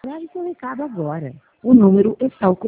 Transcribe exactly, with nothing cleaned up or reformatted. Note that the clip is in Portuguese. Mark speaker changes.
Speaker 1: Grave seu recado agora. O número está ocupado.